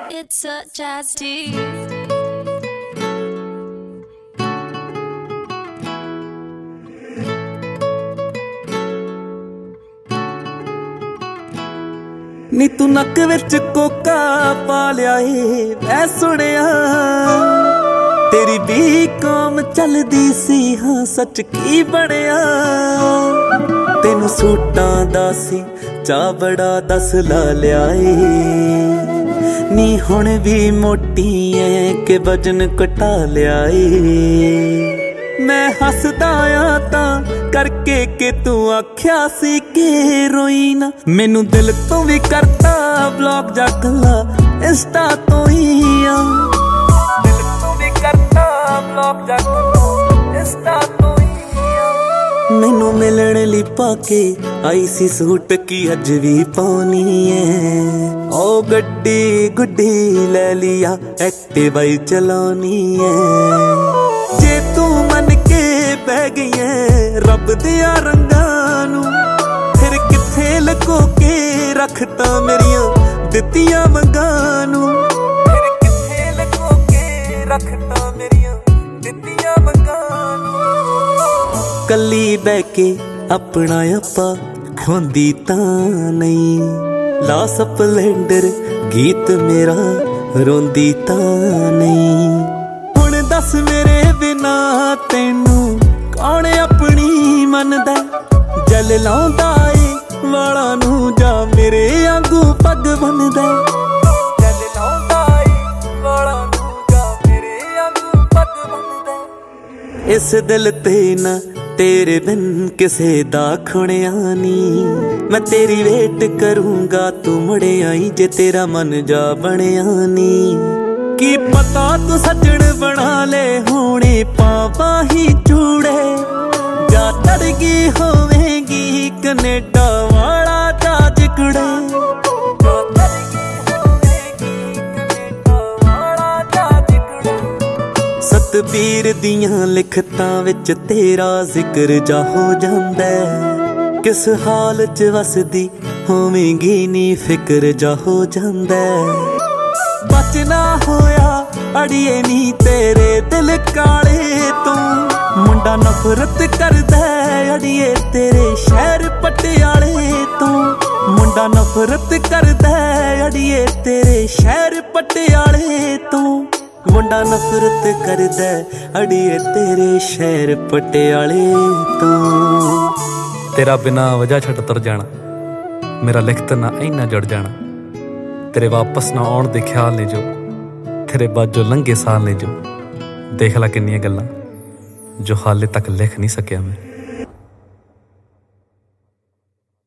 It's a tragedy. नी तू नक विच Coca पा लिया ए मैं सुनिया तेरी भी कौम चलदी सी हाँ सच की बनिया तेनू सूटां दा सी चा बड़ा दस ला लिया नी हुण भी मोटी है के वजन घटा लिया मैं हसदा आ तां करके के तू आख्या सी के रोई ना मैनू दिल तो भी करता ब्लॉक जाकला इंस्टा तो ही आ दिल तो भी करता ब्लॉक जाकला इंस्टा तो ही आ मैनू मिलण लई पाके आई सी सूट की अज भी पाउनी है ओ गड्डी गुड्डी ले लिया एक्टिवा ही चलानी है जे तू मन के पै गई है रब दिया रंगां नू फिर किथे लको के रखता मेरिया दित्तियां मंगां नू फिर किथे लको के रखता मेरिया दित्तियां मंगां नू कल्ली बह के अपना आपा खोंदी तां नहीं ला स्पलेंडर गीत मेरा रोंदी तां नहीं हुण दस मेरे बिना तेनू कौन अपनी मनदा जल लाउंदा ए वाला नू जा मेरे आंगू पग बनदा जल लाउंदा ए वाला नू जा मेरे आंगू पग बनदा इस दिल ते ना तेरे बिन किसे दा खुणिया नी मैं तेरी वेट करूंगा तू मुड़े आई जे तेरा मन जा बनिया नी की पता तू सजण बना ले होने पावा ही चूड़े जा तड़गी होवेगी कनेडा वाला जा जिकड़े जा तड़गी होवेगी कनेडा वाला जा जिकड़े सतबीर दियां लिखतां विच तेरा जिक्र जा हो जांदा किस हाल च वसदी होवेगी नी फिक्र जा हो जांदा बचना होया अड़िए नी तेरे दिल काले तू मुंडा नफरत करदा अड़िए तेरे शहर पटियाले तू मुंडा नफरत करदा अड़िए तेरे शहर पटियाले तू मुंडा नफरत करदा अड़िए तेरे शहर पटियाले तू तेरा बिना वजह छड़ तुर जाना मेरा लिखत ना इन्ना जुड़ जाना तेरे वापस ना आउण दे ख्याल ने जो तेरे बाजो लंघे साल ने जो देख ला किन्नियां गल्लां जो हाले तक लिख नहीं सकिया मैं।